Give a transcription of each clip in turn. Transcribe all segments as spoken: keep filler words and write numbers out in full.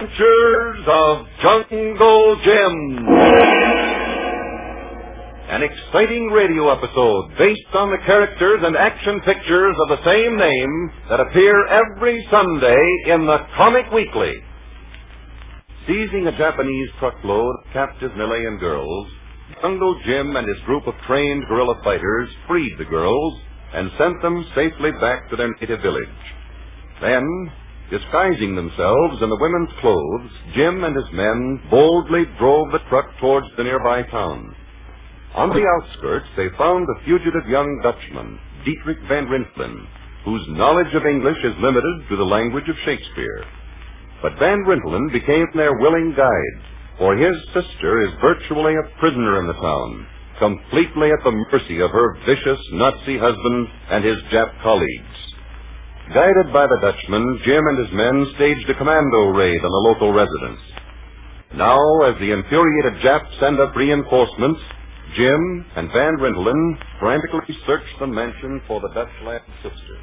Adventures of Jungle Jim. An exciting radio episode based on the characters and action pictures of the same name that appear every Sunday in the Comic Weekly. Seizing a Japanese truckload of captive Malayan girls, Jungle Jim and his group of trained guerrilla fighters freed the girls and sent them safely back to their native village. Then, disguising themselves in the women's clothes, Jim and his men boldly drove the truck towards the nearby town. On the outskirts, they found the fugitive young Dutchman, Dietrich Van Rintelen, whose knowledge of English is limited to the language of Shakespeare. But Van Rintelen became their willing guide, for his sister is virtually a prisoner in the town, completely at the mercy of her vicious Nazi husband and his Jap colleagues. Guided by the Dutchman, Jim and his men staged a commando raid on the local residence. Now, as the infuriated Japs send up reinforcements, Jim and Van Rintelen frantically search the mansion for the Dutch lad's sister.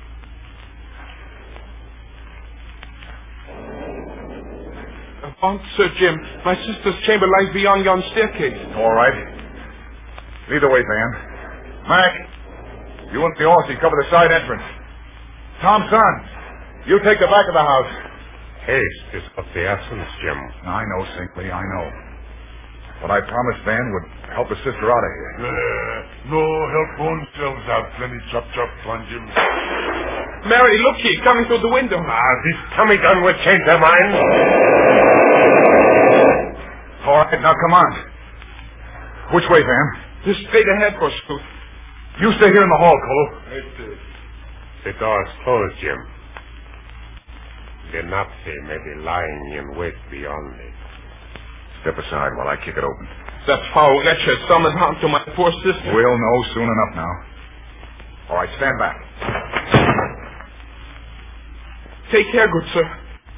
Oh, Sir Jim, my sister's chamber lies beyond yon staircase. All right. Lead the way, Van. Mac, you and the Aussie cover the side entrance. Tom, son, you take the back of the house. Haste is of the essence, Jim. I know, Sinkley, I know. But I promised Van would help his sister out of here. Uh, no, help ourselves out. Plenty chop chop fun, Jim. Mary, look ye, coming through the window. Ah, this Tommy gun will change their minds. All right, now come on. Which way, Van? Just straight ahead, Forsooth. You stay here in the hall, Colo. The door's closed, Jim. The Nazi may be lying in wait beyond it. Step aside while I kick it open. That foul wretch has summoned harm to my poor sister. We'll know soon enough now. All right, stand back. Take care, good sir.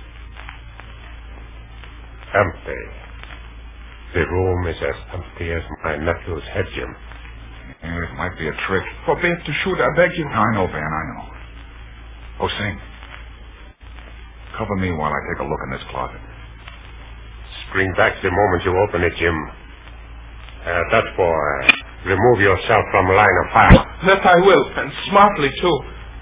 Empty. The room is as empty as my nephew's head, Jim. Yeah, it might be a trick. Forbear to shoot, I beg you. I know, Van, I know. Oh, Sing. Cover me while I take a look in this closet. Spring back the moment you open it, Jim. Uh, that's for uh, remove yourself from line of fire. That I will, and smartly, too.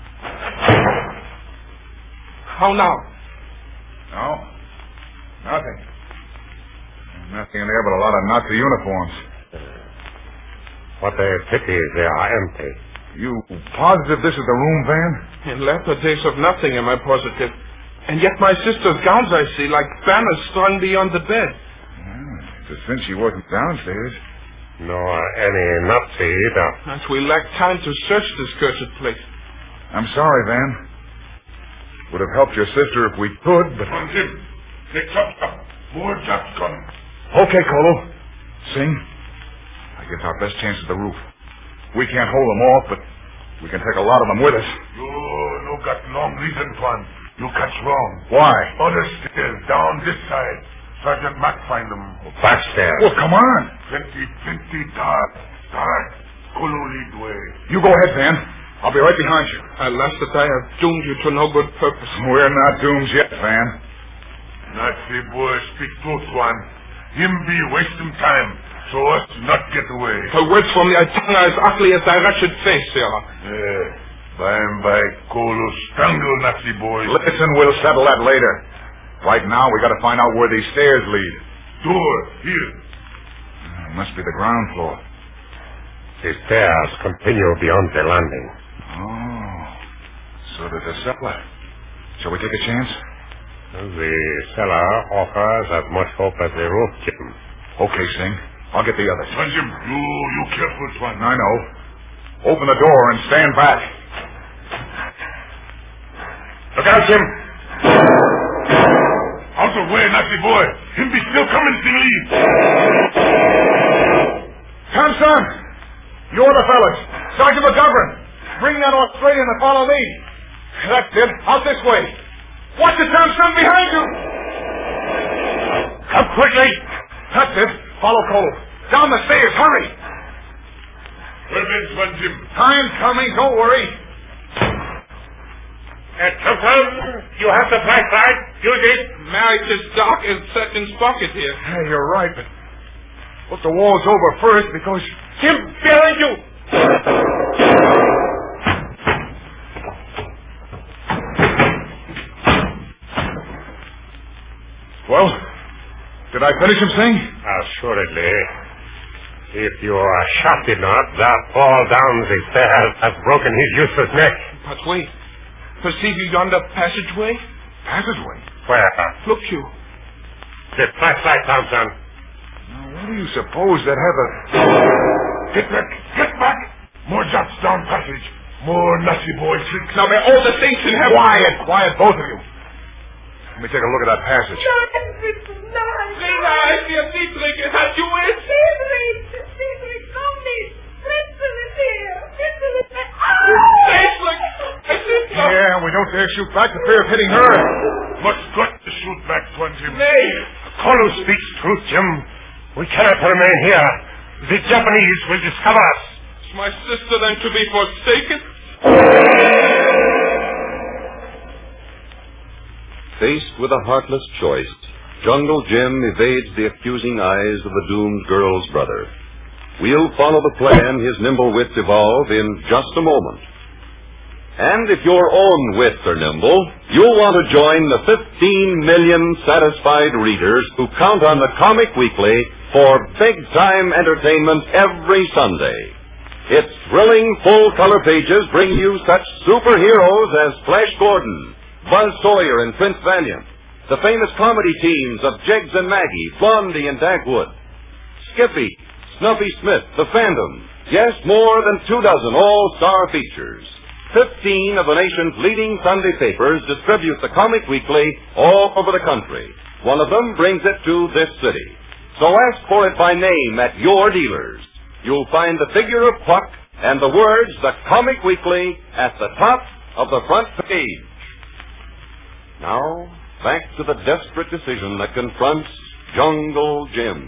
How now? No. Nothing. Nothing in there but a lot of Nazi uniforms. What a pity they are empty. You positive this is the room, Van? In latter days of nothing am I positive. And yet my sister's gowns, I see, like banners strung beyond the bed. Yeah, it's a cinch she wasn't downstairs. Nor any Nazi either. As we lack time to search this cursed place. I'm sorry, Van. Would have helped your sister if we could, but... Come on, Jim. Take chop chop. More Japs coming. Okay, Colo. Sing. I guess our best chance is the roof. We can't hold them off, but we can take a lot of them with us. You no got long reason, Tuan. You catch wrong. Why? Other stairs, down this side. Sergeant Mack find them. Back stairs. Well, come on. Plenty, plenty dark. Dark. Kolo lead way. You go ahead, Van. I'll be right behind you. Alas that I have doomed you to no good purpose. We're not doomed yet, Van. Nazi boy speak truth, Tuan. Him be wasting time, so us not get away. Her words from thy tongue are as ugly as thy wretched face, Sarah. Yeah. By and by, Kolo strangle Nazi boys. Listen, we'll settle that later. Right now, we got to find out where these stairs lead. Door, here. It must be the ground floor. The stairs continue beyond the landing. Oh, so there's a cellar. Shall we take a chance? The cellar offers as much hope as the roof, Jim. Okay, Sing. I'll get the others. Tuan Jim, you, you careful, Tuan. I know. Open the door and stand back. Look out, Jim. Out of way, Nazi boy. Him be still coming, Sing Lee. Come, son. You're the fellas. Sergeant McGovern. Bring that Australian and follow me. That's it. Out this way. Watch it, Tom, son, behind you. Come quickly. That's it. Follow Cole. Down the stairs. Hurry. Well, then, Tuan Jim. Time's coming. Don't worry. Uh, Thompson, you have the flashlight. Use it. Mary, it's dark as Sutton's pocket here. Hey, you're right, but look the walls over first because... Jim, behind you. Well, did I finish him, Singh? Assuredly. If your shot did not, that fall down the stairs has broken his useless neck. But wait. Perceive you yonder passageway? Passageway? Where? Look you. The flashlight, Thompson. Now, what do you suppose that have a... Get back! Get back! More jumps down passage. More nutty boy tricks. Now, may all the saints in heaven... Quiet, quiet, both of you. Let me take a look at that passage. Nein, bitte, nein. Lena, I see a Dietrich. Is that you, it? Dietrich, Dietrich, komm nicht. Fritzl ist here. Fritzl ist here. Ah! Dietrich! I see you. Yeah, we don't dare shoot back the fear of hitting her. Must got to shoot back toward him. Nay. Kolu speaks truth, Jim. We cannot remain here. The Japanese will discover us. Is my sister then to be forsaken? Faced with a heartless choice, Jungle Jim evades the accusing eyes of the doomed girl's brother. We'll follow the plan his nimble wits evolve in just a moment. And if your own wits are nimble, you'll want to join the fifteen million satisfied readers who count on the Comic Weekly for big-time entertainment every Sunday. Its thrilling full-color pages bring you such superheroes as Flash Gordon, Buzz Sawyer and Prince Valiant, the famous comedy teams of Jeggs and Maggie, Blondie and Dagwood, Skippy, Snuffy Smith, The Phantom, yes, more than two dozen all-star features. Fifteen of the nation's leading Sunday papers distribute the Comic Weekly all over the country. One of them brings it to this city. So ask for it by name at your dealers. You'll find the figure of Puck and the words, The Comic Weekly, at the top of the front page. Now, back to the desperate decision that confronts Jungle Jim.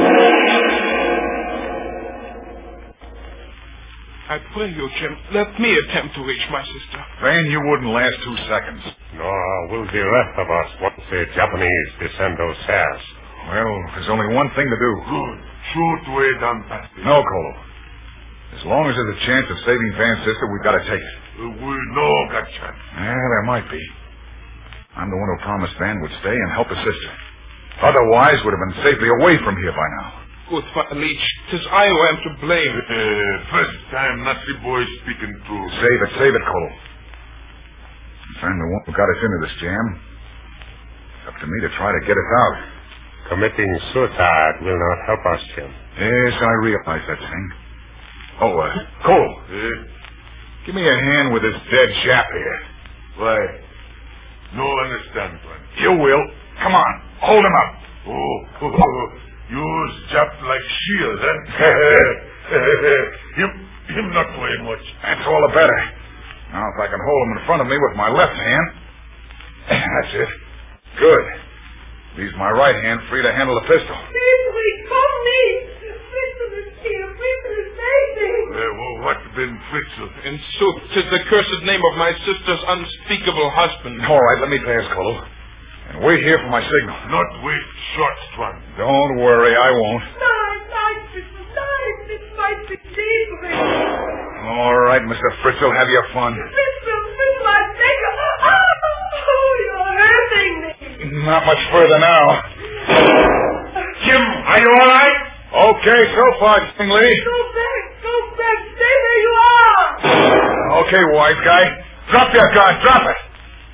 I pray you, Jim, let me attempt to reach my sister. Van, you wouldn't last two seconds. Nor will the rest of us once the Japanese descend those stairs. Well, there's only one thing to do. Good. Shoot way down passage. No, Colo. As long as there's a chance of saving Van's sister, we've got to take it. Uh, we no got chance. Yeah, there might be. I'm the one who promised Van would stay and help his sister. Otherwise, would have been safely away from here by now. Good Father Leach, 'tis I who am to blame. Uh, first time Nazi boy speaking true. Save it, save it, Colo. Since I'm the one who got us into this jam, it's up to me to try to get us out. Committing suicide will not help us, Jim. Yes, I realize that thing. Oh, uh, Cole. Eh? Give me a hand with this dead chap here. Why? No understand, one. You will. Come on, hold him up. Oh, oh, use Jap like shield, eh? him, him not weigh much. That's all the better. Now, if I can hold him in front of me with my left hand. That's it. Good. Leaves my right hand free to handle the pistol. Dietrich, komm nicht. Fritzl ist here. Fritzl is saving. Uh, well, what been Fritzl? In sooth, 'tis the cursed name of my sister's unspeakable husband. All right, let me pass, Colo. And wait here for my signal. Not wait short, Swan. Don't worry, I won't. Nein, nein, Fritzl, nein. This might be Dietrich. All right, Mister Fritzl, have your fun. Fritzl, Fritzl, I beg you. Oh, you're hurting me. Not much further now. Jim, are you all right? Okay, so far, Stingley. Go back, go back. Stay where you are. Okay, wise guy. Drop your gun, drop it.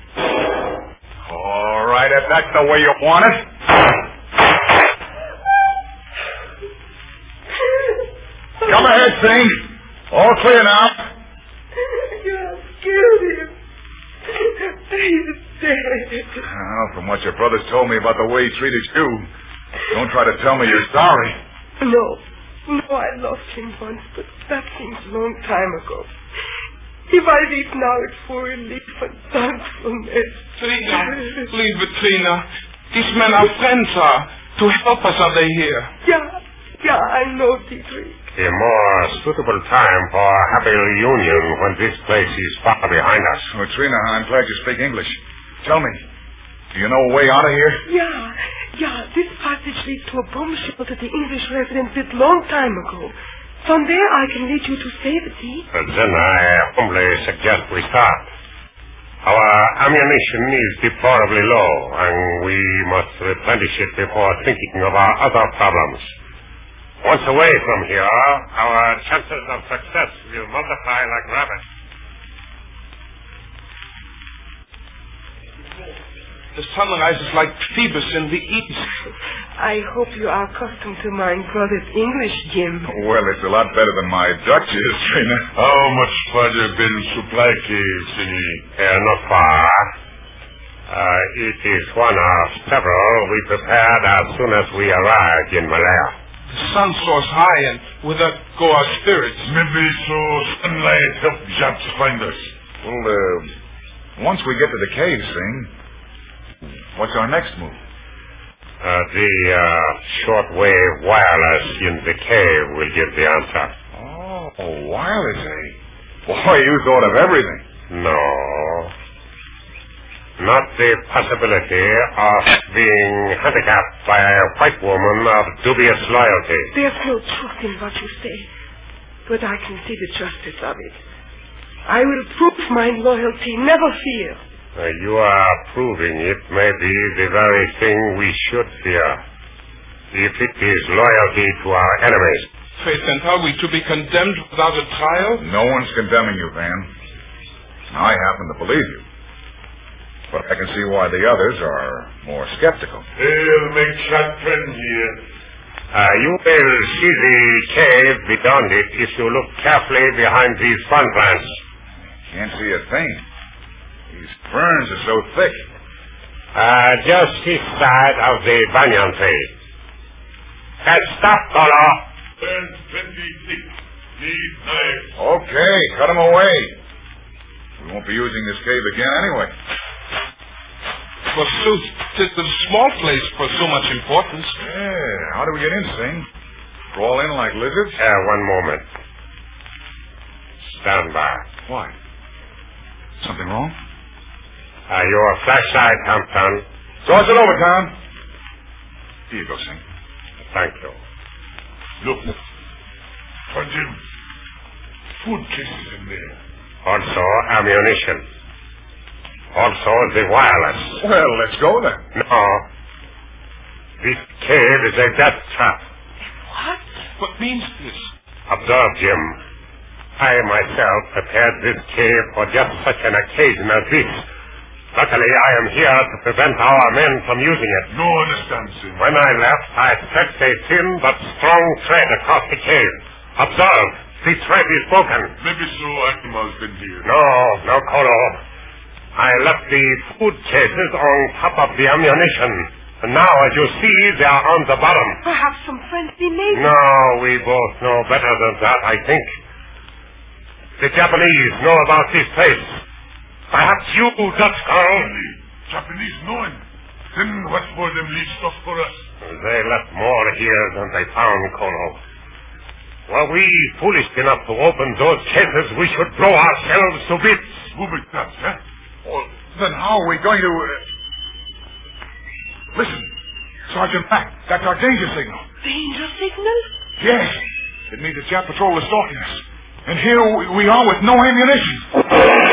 All right, if that's the way you want it. Come ahead, Sing. All clear now. You have killed him. He's dead. Well, from what your brothers told me about the way he treated you, don't try to tell me you're sorry. No, no, I lost him once, but that seems a long time ago. If I leave now, it's for relief and thankfulness. Trina, leave it, Trina. These men are friends, are. To help us are they here. Yeah, Yeah, I know, Dietrich. A more suitable time for a happy reunion when this place is far behind us. Oh, Trina, I'm glad you speak English. Tell me, do you know a way out of here? Yeah, yeah, this passage leads to a bomb shelter the English residents built long time ago. From there I can lead you to safety. Uh, then I humbly suggest we start. Our ammunition is deplorably low, and we must replenish it before thinking of our other problems. Once away from here, our chances of success will multiply like rabbits. The sun rises like Phoebus in the east. I hope you are accustomed to my brother's English, Jim. Well, it's a lot better than my Dutch is, Trina. How much farther been supply cave, Senor? Uh, not far. Uh, it is one of several we prepared as soon as we arrived in Malaya. The sun soars high, and with that go our spirits. Maybe so sunlight help Japs find us. Well, uh, once we get to the cave, Sing, what's our next move? Uh, the uh, shortwave wireless in the cave will give the answer. Oh, wireless, eh? Boy, you thought of everything. No. Not the possibility of being handicapped by a white woman of dubious loyalty. There's no truth in what you say, but I can see the justice of it. I will prove my loyalty, never fear. Uh, you are proving it may be the very thing we should fear. If it is loyalty to our enemies. Faith, and are we to be condemned without a trial? No one's condemning you, Van. I happen to believe you. But I can see why the others are more skeptical. We'll make short friends here. Uh, you will see the cave beyond it if you look carefully behind these fern plants. Can't see a thing. These ferns are so thick. Uh, just this side of the banyan tree. Uh, stop, Colo. Burns plenty thick. Need knife. Okay, cut them away. We won't be using this cave again anyway. Forsooth, tis a small place for so much importance. Yeah, how do we get in, Sing? Crawl in like lizards? Uh, one moment. Stand by. Why? Something wrong? Uh, your flashlight, Hampton. Toss it over, Tom. Here you go, Sing. Thank you. Look. For Jim. Food cases in there. Also, ammunition. Also, the wireless. Well, let's go then. No. This cave is a death trap. What? What means this? Observe, Jim. I myself prepared this cave for just such an occasion as this. Luckily, I am here to prevent our men from using it. No understand, sir. When I left, I stretched a thin but strong thread across the cave. Observe, the thread is broken. Maybe so animals been here. No, no, Colo. I left the food cases on top of the ammunition. And now, as you see, they are on the bottom. Perhaps some friendly neighbors. No, we both know better than that, I think. The Japanese know about this place. Perhaps you, Dutch girl. Japanese know him. Then what for them leave stuff for us? They left more here than they found, Colo. Were we foolish enough to open those cases, we should blow ourselves to bits. Who be that, huh? Well, then how are we going to... Uh... Listen, Sergeant Mack, that's our danger signal. Danger signal? Yes. It means the Jap patrol is stalking us. And here we are with no ammunition.